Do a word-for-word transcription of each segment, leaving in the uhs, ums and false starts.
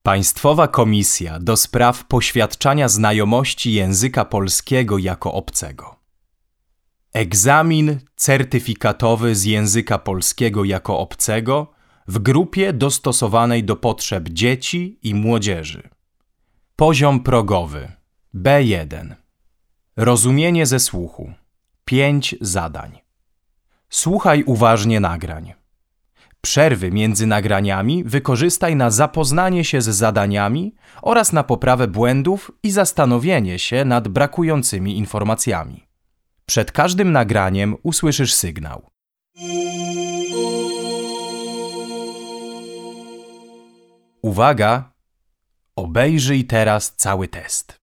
Państwowa Komisja do spraw poświadczania znajomości języka polskiego jako obcego. Egzamin certyfikatowy z języka polskiego jako obcego w grupie dostosowanej do potrzeb dzieci i młodzieży. Poziom progowy B jeden. Rozumienie ze słuchu. pięć zadań. Słuchaj uważnie nagrań. Przerwy między nagraniami wykorzystaj na zapoznanie się z zadaniami oraz na poprawę błędów i zastanowienie się nad brakującymi informacjami. Przed każdym nagraniem usłyszysz sygnał. Uwaga! Obejrzyj teraz cały test.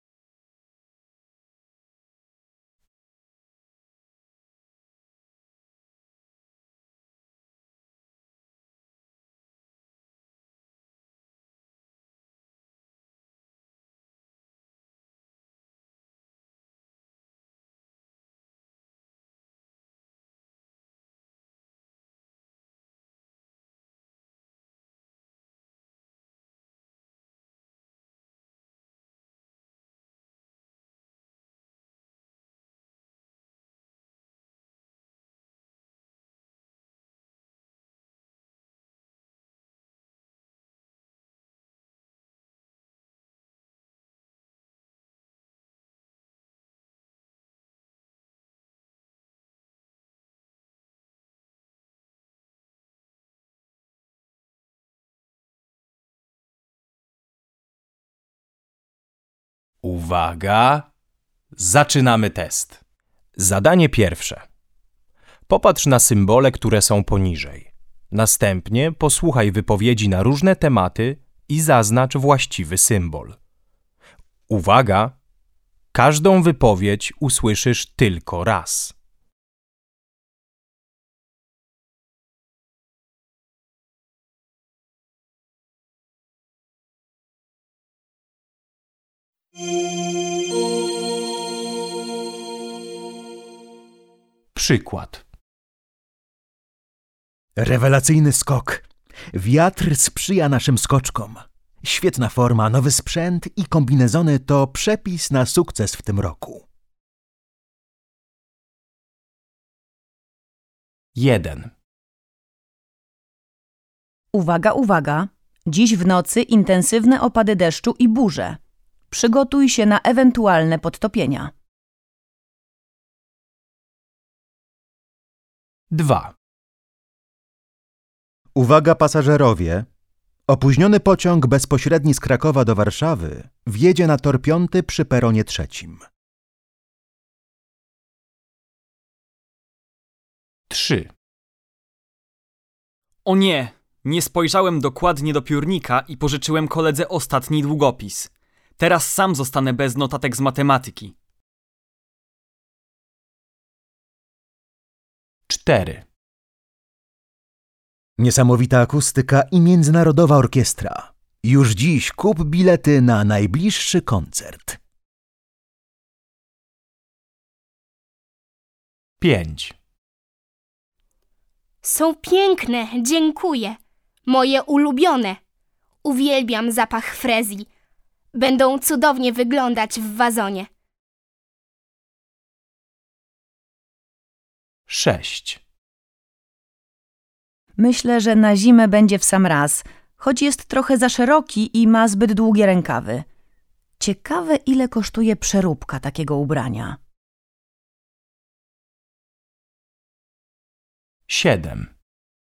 Uwaga! Zaczynamy test. Zadanie pierwsze. Popatrz na symbole, które są poniżej. Następnie posłuchaj wypowiedzi na różne tematy i zaznacz właściwy symbol. Uwaga! Każdą wypowiedź usłyszysz tylko raz. Przykład. Rewelacyjny skok. Wiatr sprzyja naszym skoczkom. Świetna forma, nowy sprzęt i kombinezony to przepis na sukces w tym roku. jeden. Uwaga, uwaga! Dziś w nocy intensywne opady deszczu i burze. Przygotuj się na ewentualne podtopienia. dwa. Uwaga pasażerowie! Opóźniony pociąg bezpośredni z Krakowa do Warszawy wjedzie na tor piąty przy peronie trzecim. trzy. O nie! Nie spojrzałem dokładnie do piórnika i pożyczyłem koledze ostatni długopis. Teraz sam zostanę bez notatek z matematyki. cztery. Niesamowita akustyka i międzynarodowa orkiestra. Już dziś kup bilety na najbliższy koncert. pięć. Są piękne, dziękuję. Moje ulubione. Uwielbiam zapach frezji. Będą cudownie wyglądać w wazonie. sześć. Myślę, że na zimę będzie w sam raz, choć jest trochę za szeroki i ma zbyt długie rękawy. Ciekawe, ile kosztuje przeróbka takiego ubrania. siedem.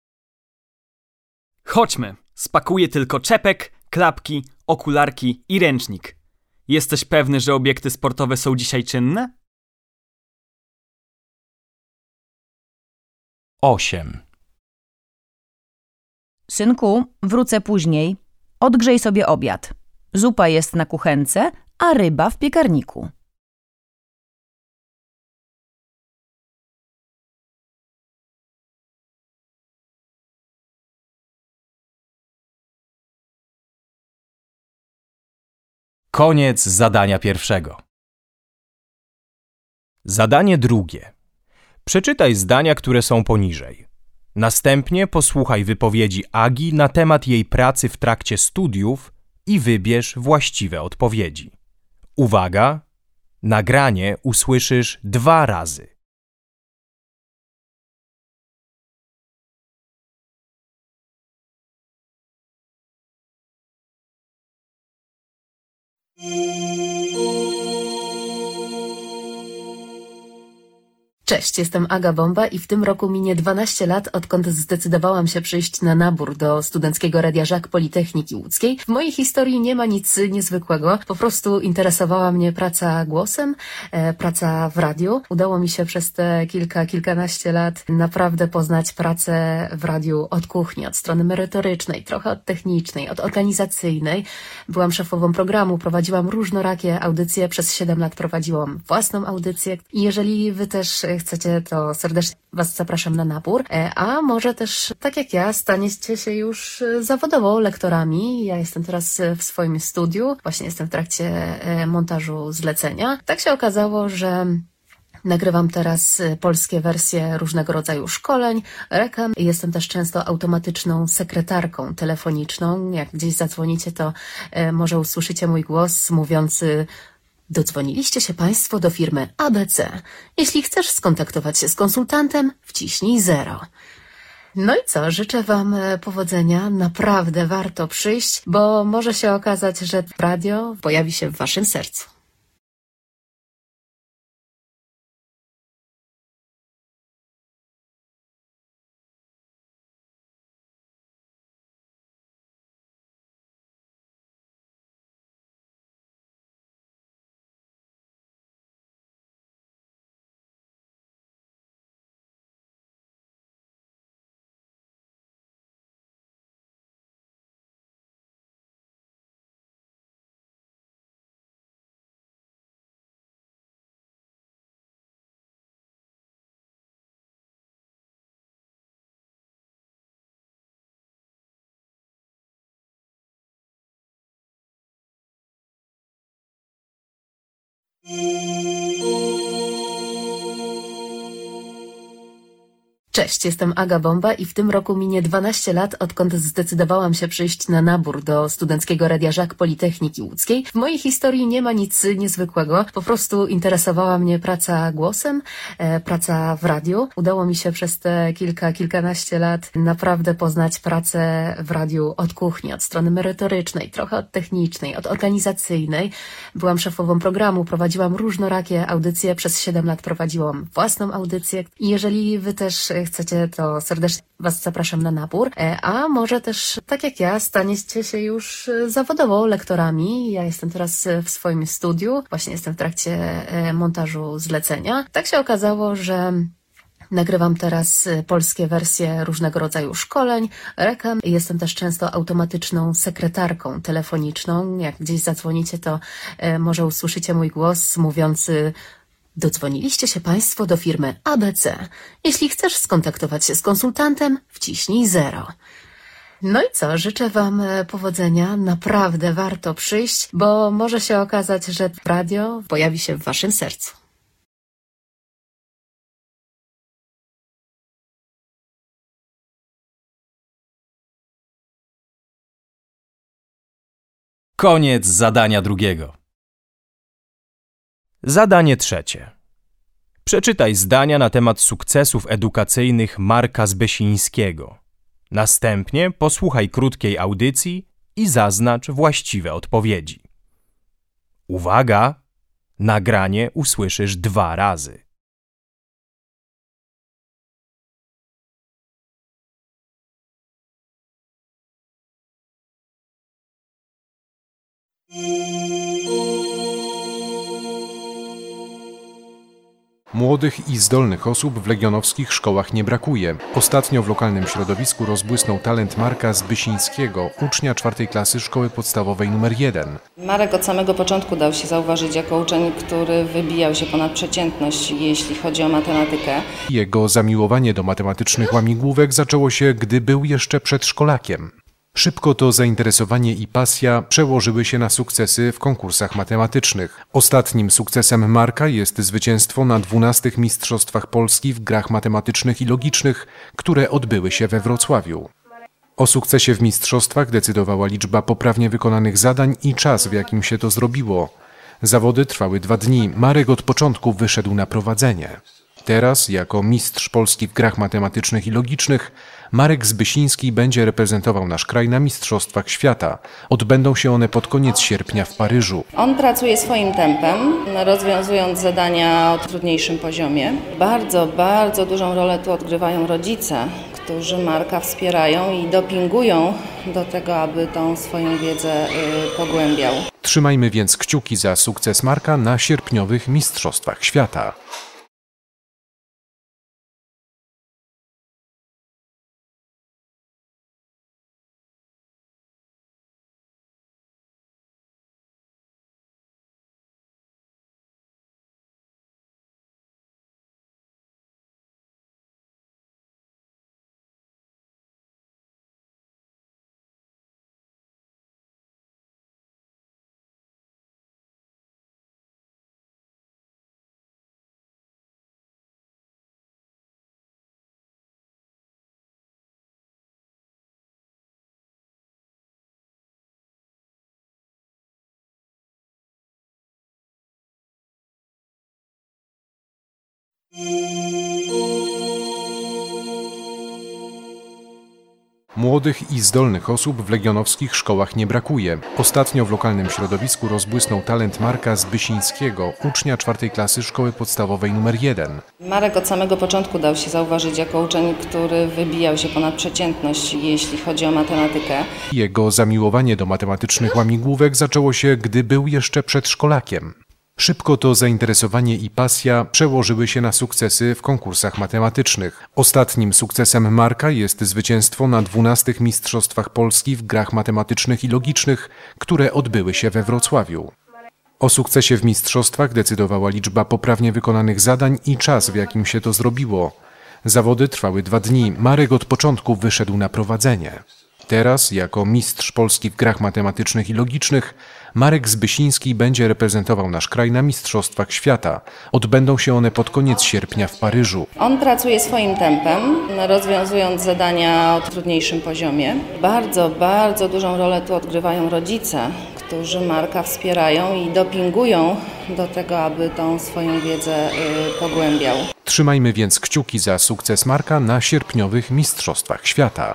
Chodźmy. Spakuję tylko czepek, klapki, okularki i ręcznik. Jesteś pewny, że obiekty sportowe są dzisiaj czynne? osiem. Synku, wrócę później. Odgrzej sobie obiad. Zupa jest na kuchence, a ryba w piekarniku. Koniec zadania pierwszego. Zadanie drugie. Przeczytaj zdania, które są poniżej. Następnie posłuchaj wypowiedzi Agi na temat jej pracy w trakcie studiów i wybierz właściwe odpowiedzi. Uwaga! Nagranie usłyszysz dwa razy. Cześć, jestem Aga Bomba i w tym roku minie dwanaście lat, odkąd zdecydowałam się przyjść na nabór do Studenckiego Radia Żak Politechniki Łódzkiej. W mojej historii nie ma nic niezwykłego, po prostu interesowała mnie praca głosem, e, praca w radiu. Udało mi się przez te kilka, kilkanaście lat naprawdę poznać pracę w radiu od kuchni, od strony merytorycznej, trochę od technicznej, od organizacyjnej. Byłam szefową programu, prowadziłam różnorakie audycje, przez siedem lat prowadziłam własną audycję i jeżeli wy też chcecie, to serdecznie was zapraszam na nabór, a może też, tak jak ja, staniecie się już zawodowo lektorami. Ja jestem teraz w swoim studiu, właśnie jestem w trakcie montażu zlecenia. Tak się okazało, że nagrywam teraz polskie wersje różnego rodzaju szkoleń, reklam. Jestem też często automatyczną sekretarką telefoniczną. Jak gdzieś zadzwonicie, to może usłyszycie mój głos mówiący: dodzwoniliście się Państwo do firmy A B C. Jeśli chcesz skontaktować się z konsultantem, wciśnij zero. No i co? Życzę Wam powodzenia. Naprawdę warto przyjść, bo może się okazać, że radio pojawi się w Waszym sercu. Cześć, jestem Aga Bomba i w tym roku minie dwanaście lat, odkąd zdecydowałam się przyjść na nabór do Studenckiego Radia Żak Politechniki Łódzkiej. W mojej historii nie ma nic niezwykłego, po prostu interesowała mnie praca głosem, e, praca w radiu. Udało mi się przez te kilka, kilkanaście lat naprawdę poznać pracę w radiu od kuchni, od strony merytorycznej, trochę od technicznej, od organizacyjnej. Byłam szefową programu, prowadziłam różnorakie audycje, przez siedem lat prowadziłam własną audycję i jeżeli wy też chcecie, to serdecznie was zapraszam na nabór, a może też, tak jak ja, staniecie się już zawodowo lektorami. Ja jestem teraz w swoim studiu, właśnie jestem w trakcie montażu zlecenia. Tak się okazało, że nagrywam teraz polskie wersje różnego rodzaju szkoleń, reklam. Jestem też często automatyczną sekretarką telefoniczną. Jak gdzieś zadzwonicie, to może usłyszycie mój głos mówiący: dodzwoniliście się Państwo do firmy A B C. Jeśli chcesz skontaktować się z konsultantem, wciśnij zero. No i co? Życzę Wam powodzenia. Naprawdę warto przyjść, bo może się okazać, że radio pojawi się w Waszym sercu. Koniec zadania drugiego. Zadanie trzecie. Przeczytaj zdania na temat sukcesów edukacyjnych Marka Zbysińskiego. Następnie posłuchaj krótkiej audycji i zaznacz właściwe odpowiedzi. Uwaga! Nagranie usłyszysz dwa razy. Młodych i zdolnych osób w legionowskich szkołach nie brakuje. Ostatnio w lokalnym środowisku rozbłysnął talent Marka Zbysińskiego, ucznia czwartej klasy szkoły podstawowej numer jeden. Marek od samego początku dał się zauważyć jako uczeń, który wybijał się ponad przeciętność, jeśli chodzi o matematykę. Jego zamiłowanie do matematycznych łamigłówek zaczęło się, gdy był jeszcze przedszkolakiem. Szybko to zainteresowanie i pasja przełożyły się na sukcesy w konkursach matematycznych. Ostatnim sukcesem Marka jest zwycięstwo na dwunastych Mistrzostwach Polski w grach matematycznych i logicznych, które odbyły się we Wrocławiu. O sukcesie w mistrzostwach decydowała liczba poprawnie wykonanych zadań i czas, w jakim się to zrobiło. Zawody trwały dwa dni. Marek od początku wyszedł na prowadzenie. Teraz, jako mistrz Polski w grach matematycznych i logicznych, Marek Zbysiński będzie reprezentował nasz kraj na Mistrzostwach Świata. Odbędą się one pod koniec sierpnia w Paryżu. On pracuje swoim tempem, rozwiązując zadania o trudniejszym poziomie. Bardzo, bardzo dużą rolę tu odgrywają rodzice, którzy Marka wspierają i dopingują do tego, aby tą swoją wiedzę y, pogłębiał. Trzymajmy więc kciuki za sukces Marka na sierpniowych Mistrzostwach Świata. Młodych i zdolnych osób w legionowskich szkołach nie brakuje. Ostatnio w lokalnym środowisku rozbłysnął talent Marka Zbysińskiego, ucznia czwartej klasy szkoły podstawowej numer jeden. Marek od samego początku dał się zauważyć jako uczeń, który wybijał się ponad przeciętność, jeśli chodzi o matematykę. Jego zamiłowanie do matematycznych łamigłówek zaczęło się, gdy był jeszcze przedszkolakiem. Szybko to zainteresowanie i pasja przełożyły się na sukcesy w konkursach matematycznych. Ostatnim sukcesem Marka jest zwycięstwo na dwunastych Mistrzostwach Polski w grach matematycznych i logicznych, które odbyły się we Wrocławiu. O sukcesie w mistrzostwach decydowała liczba poprawnie wykonanych zadań i czas, w jakim się to zrobiło. Zawody trwały dwa dni. Marek od początku wyszedł na prowadzenie. Teraz, jako mistrz Polski w grach matematycznych i logicznych, Marek Zbysiński będzie reprezentował nasz kraj na Mistrzostwach Świata. Odbędą się one pod koniec sierpnia w Paryżu. On pracuje swoim tempem, rozwiązując zadania o trudniejszym poziomie. Bardzo, bardzo dużą rolę tu odgrywają rodzice, którzy Marka wspierają i dopingują do tego, aby tą swoją wiedzę y, pogłębiał. Trzymajmy więc kciuki za sukces Marka na sierpniowych Mistrzostwach Świata.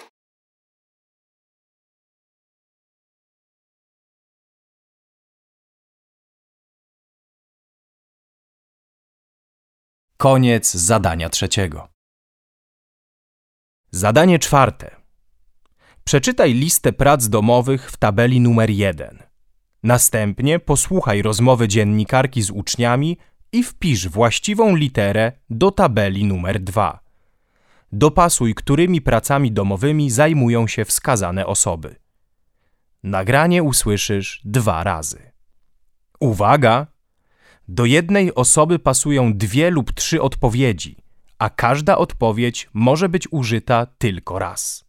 Koniec zadania trzeciego. Zadanie czwarte. Przeczytaj listę prac domowych w tabeli numer jeden. Następnie posłuchaj rozmowy dziennikarki z uczniami i wpisz właściwą literę do tabeli numer dwa. Dopasuj, którymi pracami domowymi zajmują się wskazane osoby. Nagranie usłyszysz dwa razy. Uwaga! Do jednej osoby pasują dwie lub trzy odpowiedzi, a każda odpowiedź może być użyta tylko raz.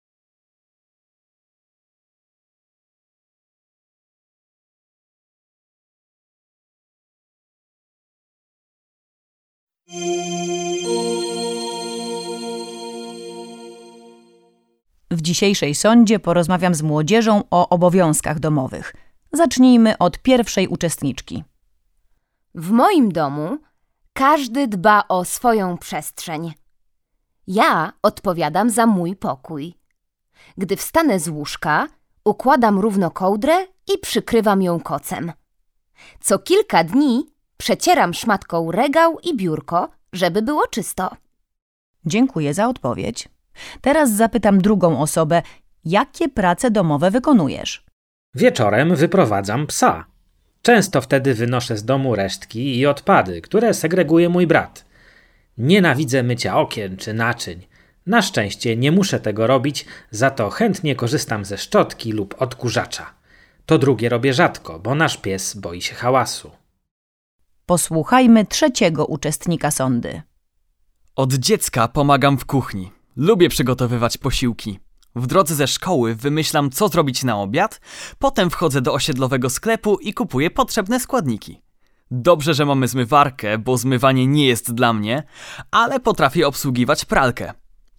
W dzisiejszej sądzie porozmawiam z młodzieżą o obowiązkach domowych. Zacznijmy od pierwszej uczestniczki. W moim domu każdy dba o swoją przestrzeń. Ja odpowiadam za mój pokój. Gdy wstanę z łóżka, układam równo kołdrę i przykrywam ją kocem. Co kilka dni przecieram szmatką regał i biurko, żeby było czysto. Dziękuję za odpowiedź. Teraz zapytam drugą osobę, jakie prace domowe wykonujesz? Wieczorem wyprowadzam psa. Często wtedy wynoszę z domu resztki i odpady, które segreguje mój brat. Nienawidzę mycia okien czy naczyń. Na szczęście nie muszę tego robić, za to chętnie korzystam ze szczotki lub odkurzacza. To drugie robię rzadko, bo nasz pies boi się hałasu. Posłuchajmy trzeciego uczestnika sądy. Od dziecka pomagam w kuchni. Lubię przygotowywać posiłki. W drodze ze szkoły wymyślam, co zrobić na obiad, potem wchodzę do osiedlowego sklepu i kupuję potrzebne składniki. Dobrze, że mamy zmywarkę, bo zmywanie nie jest dla mnie, ale potrafię obsługiwać pralkę.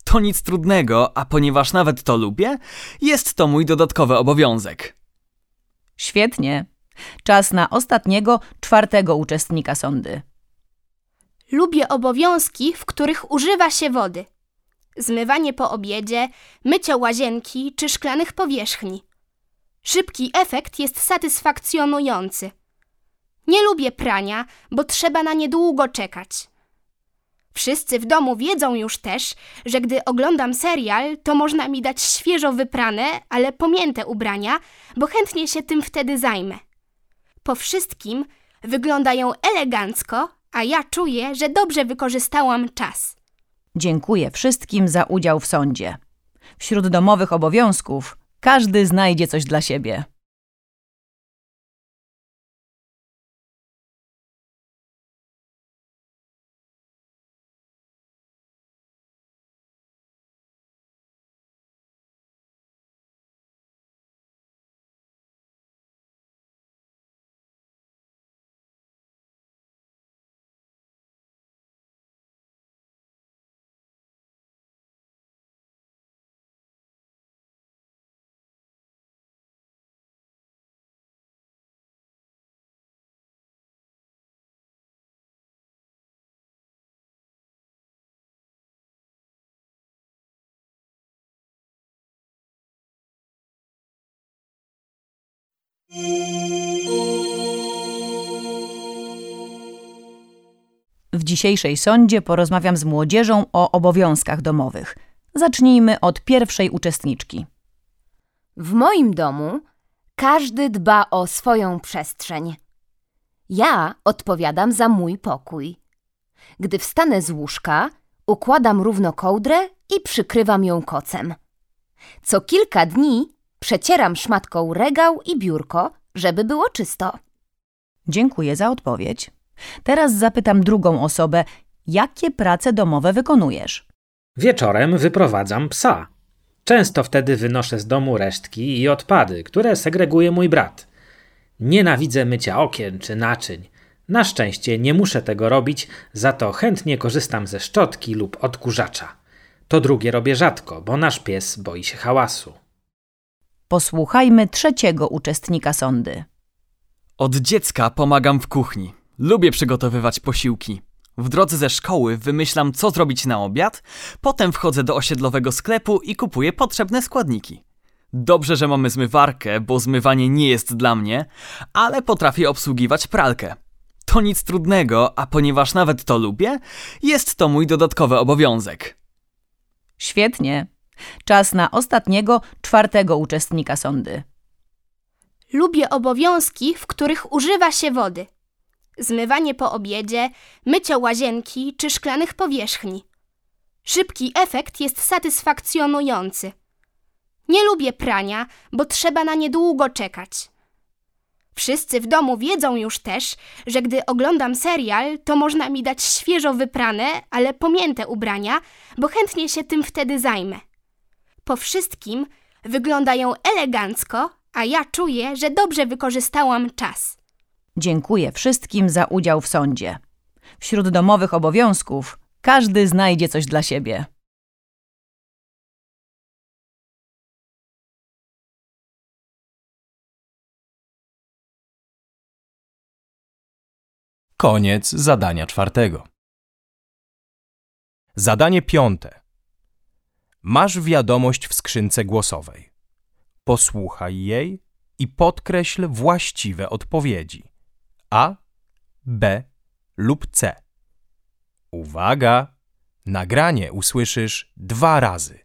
To nic trudnego, a ponieważ nawet to lubię, jest to mój dodatkowy obowiązek. Świetnie. Czas na ostatniego, czwartego uczestnika sondy. Lubię obowiązki, w których używa się wody. Zmywanie po obiedzie, mycie łazienki czy szklanych powierzchni. Szybki efekt jest satysfakcjonujący. Nie lubię prania, bo trzeba na nie długo czekać. Wszyscy w domu wiedzą już też, że gdy oglądam serial, to można mi dać świeżo wyprane, ale pomięte ubrania, bo chętnie się tym wtedy zajmę. Po wszystkim wyglądają elegancko, a ja czuję, że dobrze wykorzystałam czas. Dziękuję wszystkim za udział w sądzie. Wśród domowych obowiązków każdy znajdzie coś dla siebie. W dzisiejszej sądzie porozmawiam z młodzieżą o obowiązkach domowych. Zacznijmy od pierwszej uczestniczki. W moim domu każdy dba o swoją przestrzeń. Ja odpowiadam za mój pokój. Gdy wstanę z łóżka, układam równo kołdrę i przykrywam ją kocem. Co kilka dni przecieram szmatką regał i biurko, żeby było czysto. Dziękuję za odpowiedź. Teraz zapytam drugą osobę, jakie prace domowe wykonujesz? Wieczorem wyprowadzam psa. Często wtedy wynoszę z domu resztki i odpady, które segreguje mój brat. Nienawidzę mycia okien czy naczyń. Na szczęście nie muszę tego robić, za to chętnie korzystam ze szczotki lub odkurzacza. To drugie robię rzadko, bo nasz pies boi się hałasu. Posłuchajmy trzeciego uczestnika sądy. Od dziecka pomagam w kuchni. Lubię przygotowywać posiłki. W drodze ze szkoły wymyślam, co zrobić na obiad, potem wchodzę do osiedlowego sklepu i kupuję potrzebne składniki. Dobrze, że mamy zmywarkę, bo zmywanie nie jest dla mnie, ale potrafię obsługiwać pralkę. To nic trudnego, a ponieważ nawet to lubię, jest to mój dodatkowy obowiązek. Świetnie. Czas na ostatniego, czwartego uczestnika sądy. Lubię obowiązki, w których używa się wody. Zmywanie po obiedzie, mycie łazienki czy szklanych powierzchni. Szybki efekt jest satysfakcjonujący. Nie lubię prania, bo trzeba na nie długo czekać. Wszyscy w domu wiedzą już też, że gdy oglądam serial, to można mi dać świeżo wyprane, ale pomięte ubrania, bo chętnie się tym wtedy zajmę. Po wszystkim wyglądają elegancko, a ja czuję, że dobrze wykorzystałam czas. Dziękuję wszystkim za udział w sądzie. Wśród domowych obowiązków każdy znajdzie coś dla siebie. Koniec zadania czwartego. Zadanie piąte. Masz wiadomość w skrzynce głosowej. Posłuchaj jej i podkreśl właściwe odpowiedzi. A, B lub C. Uwaga! Nagranie usłyszysz dwa razy.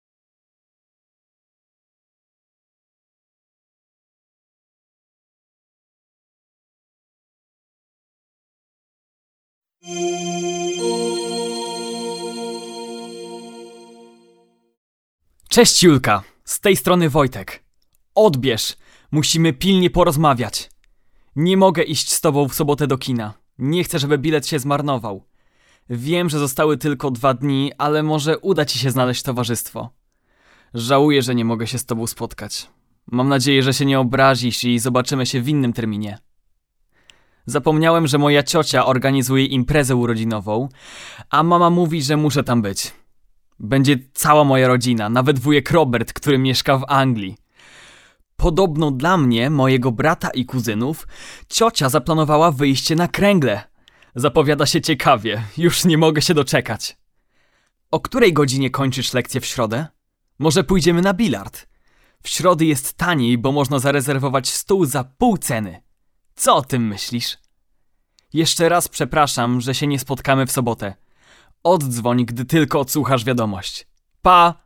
Cześć Julka, z tej strony Wojtek. Odbierz, musimy pilnie porozmawiać. Nie mogę iść z tobą w sobotę do kina. Nie chcę, żeby bilet się zmarnował. Wiem, że zostały tylko dwa dni, ale może uda ci się znaleźć towarzystwo. Żałuję, że nie mogę się z tobą spotkać. Mam nadzieję, że się nie obrazisz i zobaczymy się w innym terminie. Zapomniałem, że moja ciocia organizuje imprezę urodzinową, a mama mówi, że muszę tam być. Będzie cała moja rodzina, nawet wujek Robert, który mieszka w Anglii. Podobno dla mnie, mojego brata i kuzynów, ciocia zaplanowała wyjście na kręgle. Zapowiada się ciekawie, już nie mogę się doczekać. O której godzinie kończysz lekcję w środę? Może pójdziemy na bilard? W środy jest taniej, bo można zarezerwować stół za pół ceny. Co o tym myślisz? Jeszcze raz przepraszam, że się nie spotkamy w sobotę. Oddzwoń, gdy tylko odsłuchasz wiadomość. Pa!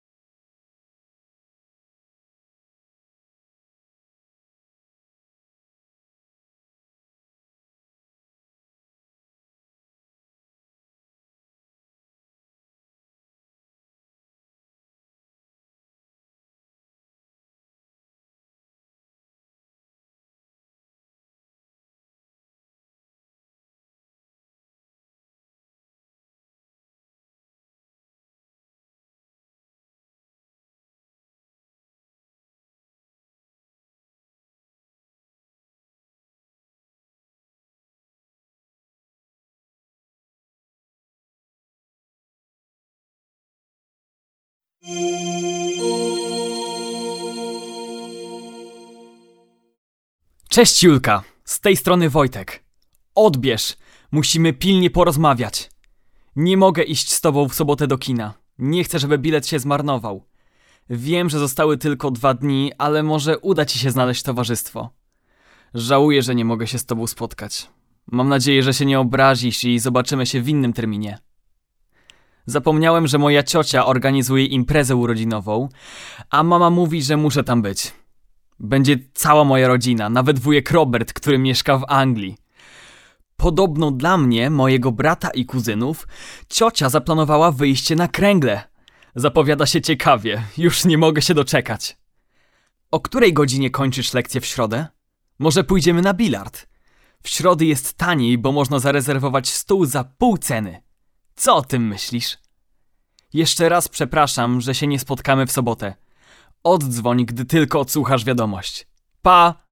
Cześć Julka, z tej strony Wojtek. Odbierz, musimy pilnie porozmawiać. Nie mogę iść z tobą w sobotę do kina. Nie chcę, żeby bilet się zmarnował. Wiem, że zostały tylko dwa dni, ale może uda ci się znaleźć towarzystwo. Żałuję, że nie mogę się z tobą spotkać. Mam nadzieję, że się nie obrazisz i zobaczymy się w innym terminie. Zapomniałem, że moja ciocia organizuje imprezę urodzinową, a mama mówi, że muszę tam być. Będzie cała moja rodzina, nawet wujek Robert, który mieszka w Anglii. Podobno dla mnie, mojego brata i kuzynów, ciocia zaplanowała wyjście na kręgle. Zapowiada się ciekawie, już nie mogę się doczekać. O której godzinie kończysz lekcję w środę? Może pójdziemy na bilard? W środy jest taniej, bo można zarezerwować stół za pół ceny. Co o tym myślisz? Jeszcze raz przepraszam, że się nie spotkamy w sobotę. Oddzwoń, gdy tylko odsłuchasz wiadomość. Pa!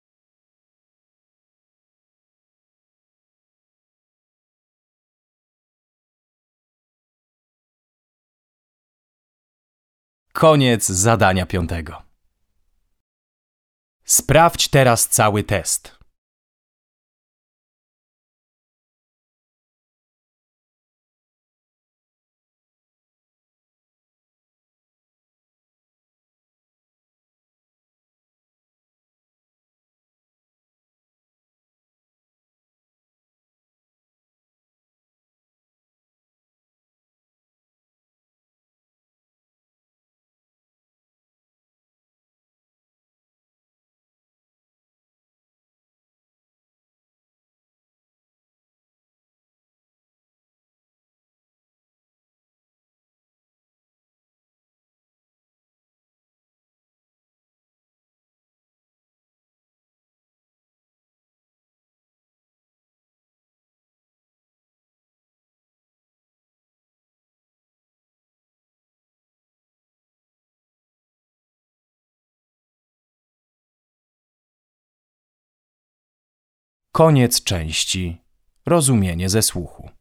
Koniec zadania piątego. Sprawdź teraz cały test. Koniec części. Rozumienie ze słuchu.